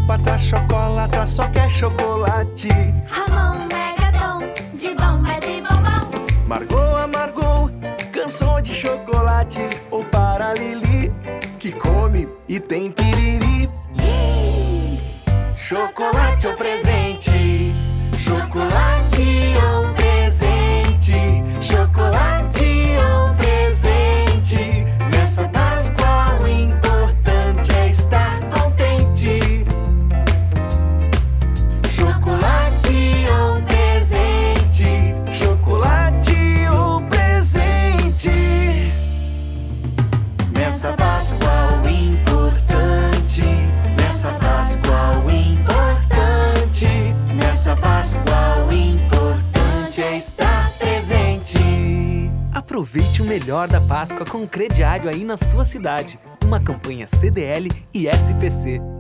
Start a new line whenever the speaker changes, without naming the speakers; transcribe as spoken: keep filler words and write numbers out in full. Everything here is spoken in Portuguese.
Cleópatra, chocolatra, só quer chocolate.
Ramon, Megaton, de bomba, de bombom.
Margot, amargou, cansou de chocolate. Ou para Lili, que come e tem piriri. Chocolate ou presente? Chocolate ou presente? Chocolate ou presente? Nessa Páscoa o importante é estar contente. Chocolate ou presente? Chocolate ou presente? Nessa Páscoa o importante, nessa Páscoa o importante, nessa Páscoa o importante é estar presente.
Aproveite o melhor da Páscoa com o crediário aí na sua cidade. Uma campanha C D L e S P C.